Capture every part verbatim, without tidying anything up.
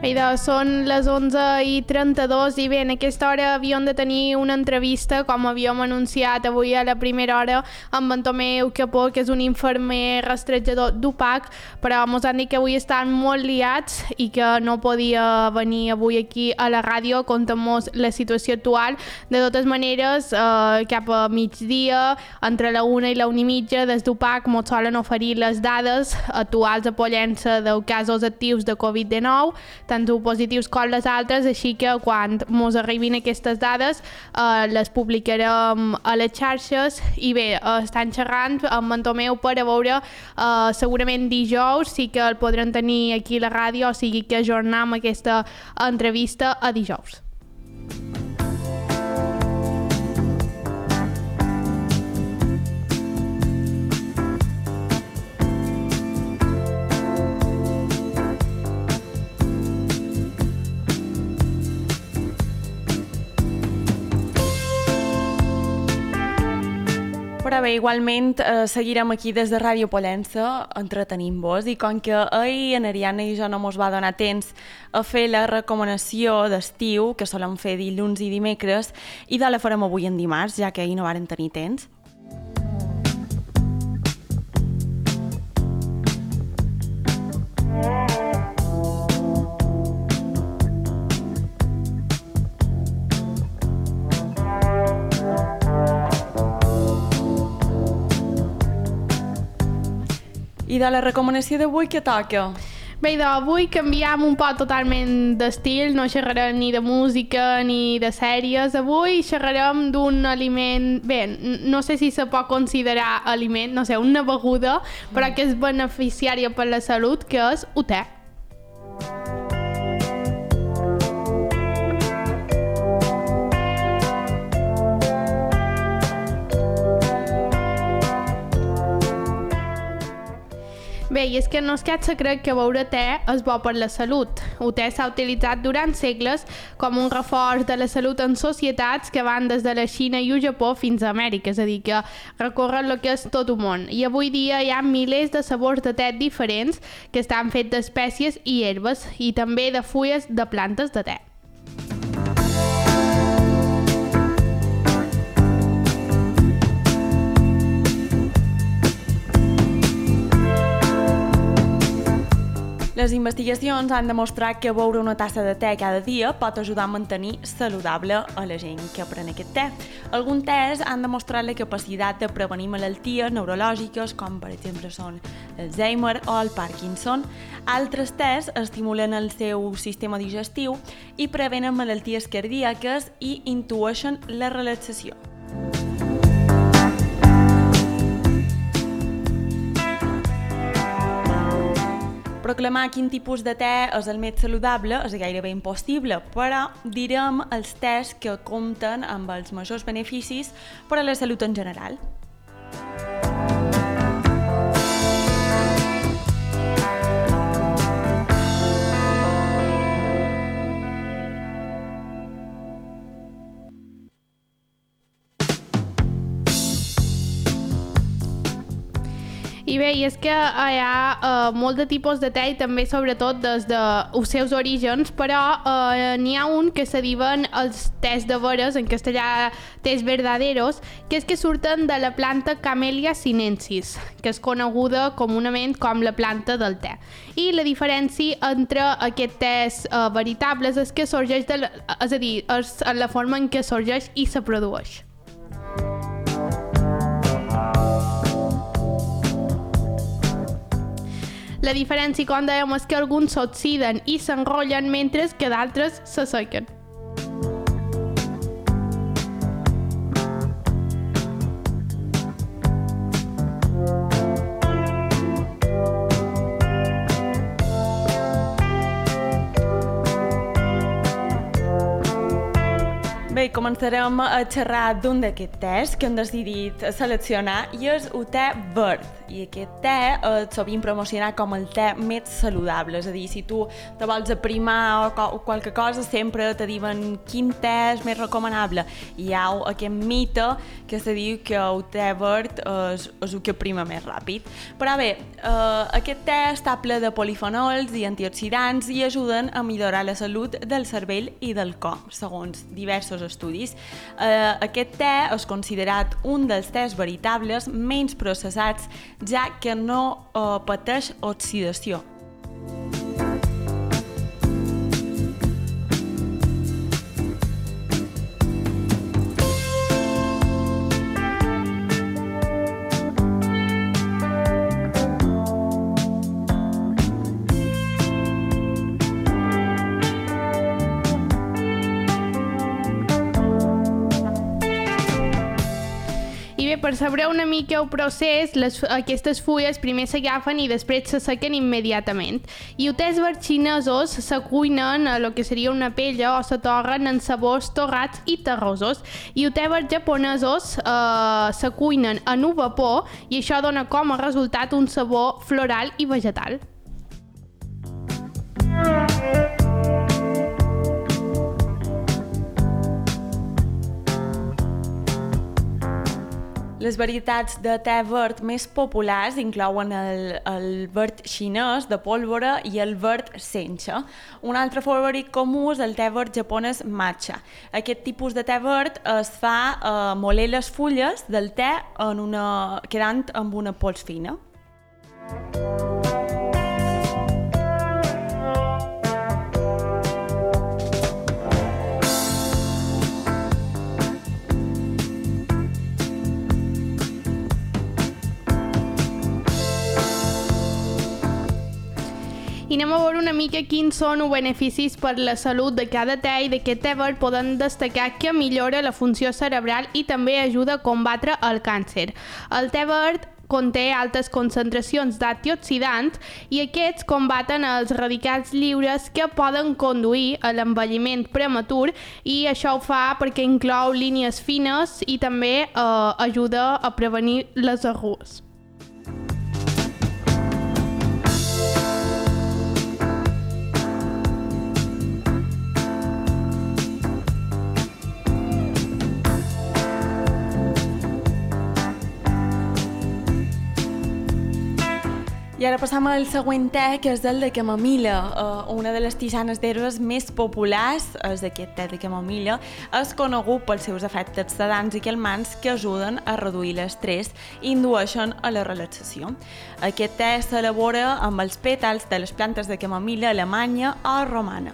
Idò, són les onze i trenta-dos i bé, en aquesta hora havíem de tenir una entrevista, com havíem anunciat avui a la primera hora, amb en Tomeu Capó, que és un infermer rastrejador d'U P A C, però ens han dit que avui estan molt liats i que no podia venir avui aquí a la ràdio, contant-nos la situació actual. De totes maneres, eh, cap a migdia, entre la una i la una i mitja, des d'U P A C ens solen oferir les dades actuals a Pollença dels casos actius de covid dinou, tant els positius com les altres, així que quan ens arribin aquestes dades eh, les publicarem a les xarxes. I bé, eh, estan xerrant amb en Tomeu per a veure eh, segurament dijous sí que el podran tenir aquí a la ràdio, o sigui que ajornem aquesta entrevista a dijous. Però bé, igualment eh, seguirem aquí des de Ràdio Pollença entretenint-vos, i com que ahir en Ariana i jo no mos va donar temps a fer la recomanació d'estiu, que solem fer dilluns i dimecres, i de la farem avui en dimarts, ja que ahir no varen tenir temps. I de la recomanació d'avui, què toca? Bé, doncs, avui canviem un poc totalment d'estil, no xerrarem ni de música ni de sèries. Avui xerrarem d'un aliment, bé, no sé si se pot considerar aliment, no sé, una beguda, però que és beneficiària per la salut, que és el te. Bé, i és que no és cap secret que beure te és bo per la salut. El te s'ha utilitzat durant segles com un reforç de la salut en societats que van des de la Xina i el Japó fins a Amèrica, és a dir, que recorren el que és tot el món. I avui dia hi ha milers de sabors de te diferents que estan fets d'espècies i herbes i també de fulles de plantes de te. Les investigacions han demostrat que beure una tassa de te cada dia pot ajudar a mantenir saludable a la gent que pren aquest te. Alguns tests han demostrat la capacitat de prevenir malalties neurològiques, com per exemple són l'Alzheimer o el Parkinson. Altres tests estimulen el seu sistema digestiu i prevenen malalties cardíaques i indueixen la relaxació. Proclamar quin tipus de te és el més saludable és gairebé impossible, però direm els tests que compten amb els majors beneficis per a la salut en general. I bé, i és que hi ha uh, molt de tipus de te i també sobretot des dels seus orígens, però uh, n'hi ha un que se diuen els tés de veres, en castellà tés verdaderos, que és que surten de la planta Camellia sinensis, que és coneguda comunament com la planta del te. I la diferència entre aquests tés uh, veritables és que sorgeix de la, és a dir, és la forma en què sorgeix i se produeix. La diferència, com dèiem, és que alguns s'oxiden i s'enrotllen mentre que d'altres s'assequen. Bé, Bé, començarem a xerrar d'un d'aquests tés que hem decidit seleccionar i és el te verd. I aquest te és sovint promocionat com el te més saludable, és a dir, si tu te vols aprimar o, o qualque cosa, sempre te diuen quin te és més recomanable. I hi ha aquest mite que se diu que el te verd és, és el que prima més ràpid. Però bé, eh, aquest te està ple de polifenols i antioxidants i ajuden a millorar la salut del cervell i del cor, segons diversos estudis. Eh, aquest te és considerat un dels tés veritables menys processats, ja que no eh, pateix oxidació. Per saber una mica el procés, les, aquestes fulles primer s'agafen i després se sequen immediatament. I els tés verds xinesos se cuinen a lo que seria una pella o se torren en sabors torrats i terrosos. I els tés verds japonesos eh, se cuinen en un vapor i això dona com a resultat un sabor floral i vegetal. Les varietats de te verd més populars inclouen el, el verd xinès de pólvora i el verd sencha. Un altre favorit comú és el te verd japonès matcha. Aquest tipus de te verd es fa eh, moler les fulles del te en una, quedant amb una pols fina. I anem a veure una mica quins són els beneficis per la salut de cada te i d'aquest te verd podem destacar que millora la funció cerebral i també ajuda a combatre el càncer. El te verd conté altes concentracions d'antioxidants i aquests combaten els radicals lliures que poden conduir a l'envelliment prematur i això ho fa perquè inclou línies fines i també eh, ajuda a prevenir les arrugues. I ara passam al següent te, que és el de camomila. Uh, una de les tisanes d'herbes més populars és aquest te de camomila. És conegut pels seus efectes sedants i calmants que ajuden a reduir l'estrès i indueixen a la relaxació. Aquest te s'elabora amb els pètals de les plantes de camomila alemanya o romana.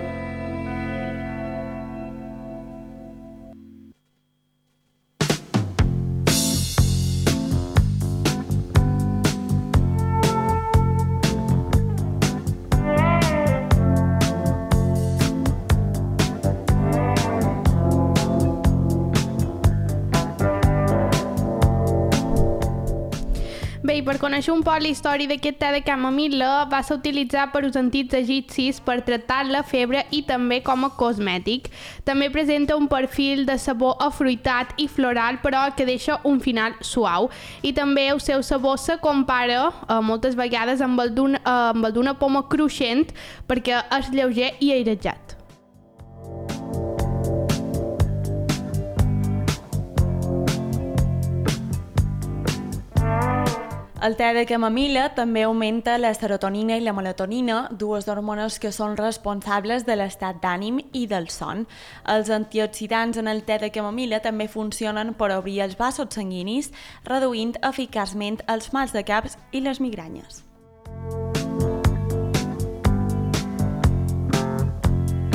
Bé, i per conèixer un poc la història d'aquest te de camomila, va ser utilitzat per els antics egipcis per tractar la febre i també com a cosmètic. També presenta un perfil de sabor afruitat i floral, però que deixa un final suau. I també el seu sabor se compara eh, moltes vegades amb el d'una eh, poma cruixent perquè és lleuger i airejat. El te de camomila també augmenta la serotonina i la melatonina, dues hormones que són responsables de l'estat d'ànim i del son. Els antioxidants en el te de camomila també funcionen per obrir els vasos sanguinis, reduint eficaçment els mals de caps i les migranyes.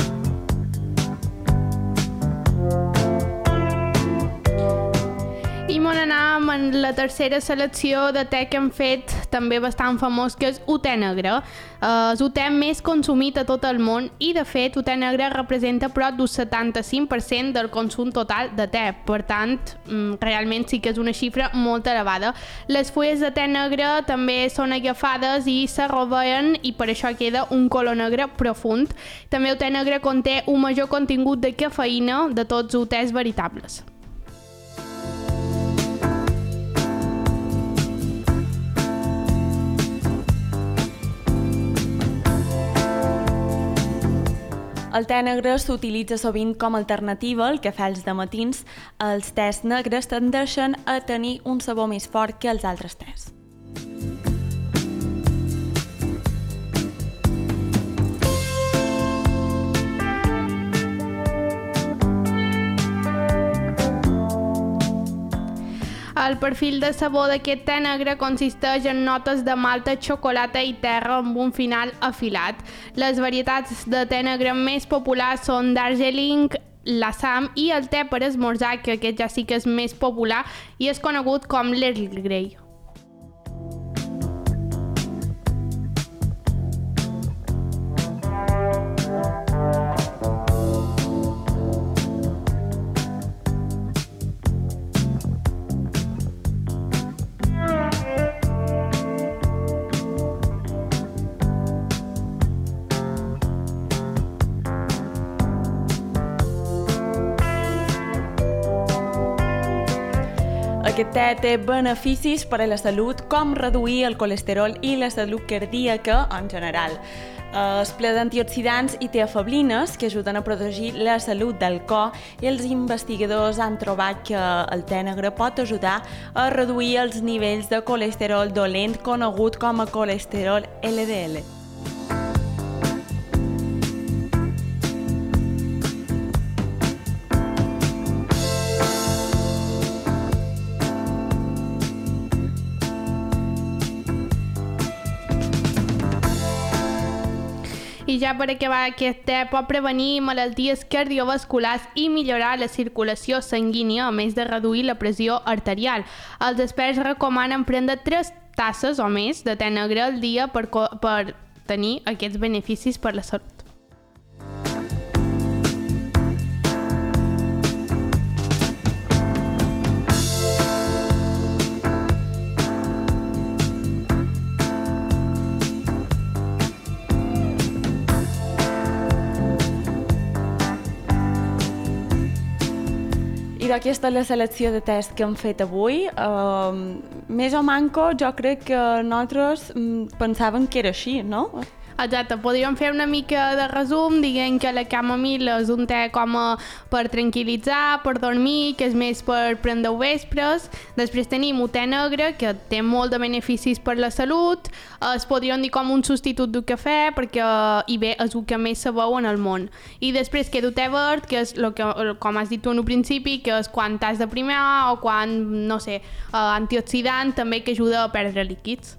I I me n'anàvem en la tercera selecció de te que hem fet, també bastant famós, que és U T negre. Uh, és el te més consumit a tot el món i, de fet, U T negre representa prop d'un setanta-cinc per cent del consum total de te. Per tant, um, realment sí que és una xifra molt elevada. Les fulles de te negre també són agafades i se rovellen i per això queda un color negre profund. També el te negre conté un major contingut de cafeïna de tots els tés veritables. El te negre s'utilitza sovint com a alternativa al cafè als dematins. Els tés negres tendeixen a tenir un sabor més fort que els altres tés. El perfil de sabor d'aquest te negre consisteix en notes de malta, xocolata i terra amb un final afilat. Les varietats de te negre més populars són Darjeeling, l'Assam i el te per esmorzar, que aquest ja sí que és més popular i és conegut com l'Earl Grey. Aquest te té beneficis per a la salut, com reduir el colesterol i la salut cardíaca en general. És ple d'antioxidants i té afeblines que ajuden a protegir la salut del cor i els investigadors han trobat que el te negre pot ajudar a reduir els nivells de colesterol dolent conegut com a colesterol L D L. I ja per acabar, aquest te pot prevenir malalties cardiovasculars i millorar la circulació sanguínia, a més de reduir la pressió arterial. Els experts recomanen prendre tres tasses o més de te negre al dia per, per tenir aquests beneficis per la salut. I d'aquesta és la selecció de tés que hem fet avui. Uh, més o manco, jo crec que nosaltres um, pensàvem que era així, no? Exacte, podríem fer una mica de resum, dient que la camomil·la és un te com per tranquil·litzar, per dormir, que és més per prendre vespres. Després tenim el te negre, que té molt de beneficis per la salut. Es podríem dir com un substitut del cafè, perquè i bé, és el que més se veu en el món. I després queda el te verd, que és el que, com has dit tu en el principi, que és quan t'has de primer o quan, no sé, antioxidant també que ajuda a perdre líquids.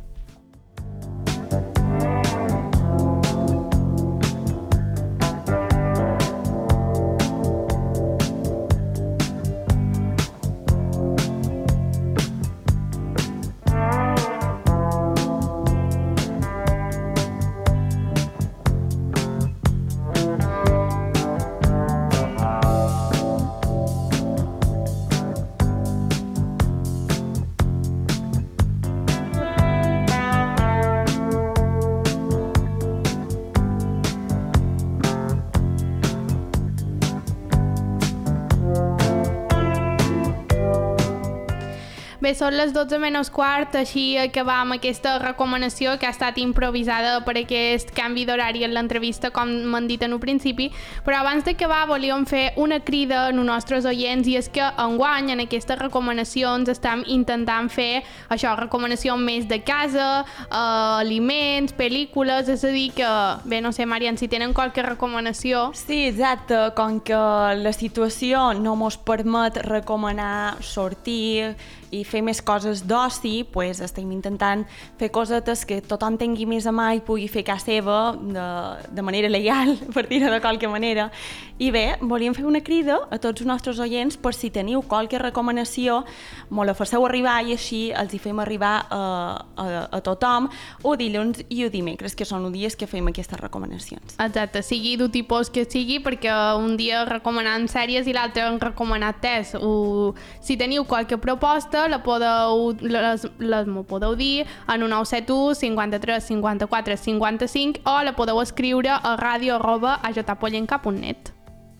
Bé, són les dotze menys quart, així acabam aquesta recomanació que ha estat improvisada per aquest canvi d'horari en l'entrevista, com m'han dit en un principi, però abans d'acabar volíem fer una crida als nostres oients, i és que enguany en aquestes recomanacions estem intentant fer això, recomanacions més de casa, eh, aliments, pel·lícules, és a dir que, bé, no sé, Marian, si tenen qualque recomanació... Sí, exacte, com que la situació no mos permet recomanar sortir i fer més coses d'oci, pues, estem intentant fer cosetes que tothom tingui més a mà i pugui fer casa seva de, de manera legal, per dir-ho de qualque manera. I bé, volíem fer una crida a tots els nostres oients per si teniu qualque recomanació, me la faceu arribar i així els hi fem arribar a, a, a tothom o dilluns i o dimecres, que són els dies que fem aquestes recomanacions. Exacte, sigui d'un tipus que sigui, perquè un dia recomanant sèries i l'altre han recomanat tes. O, si teniu qualque proposta, la podeu, les, les m'ho podeu dir en un nou set u cinquanta-tres cinquanta-quatre cinquanta-cinc o la podeu escriure a ràdio arroba a j pollenca punt net.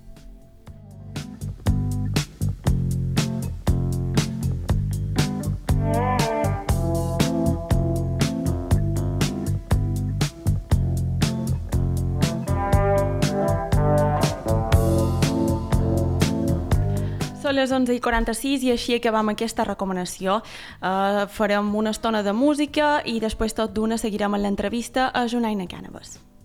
Són les onze i quaranta-sis i així acabam aquesta recomanació. Uh, farem una estona de música i després tot d'una seguirem en l'entrevista a Junaina Cànabes.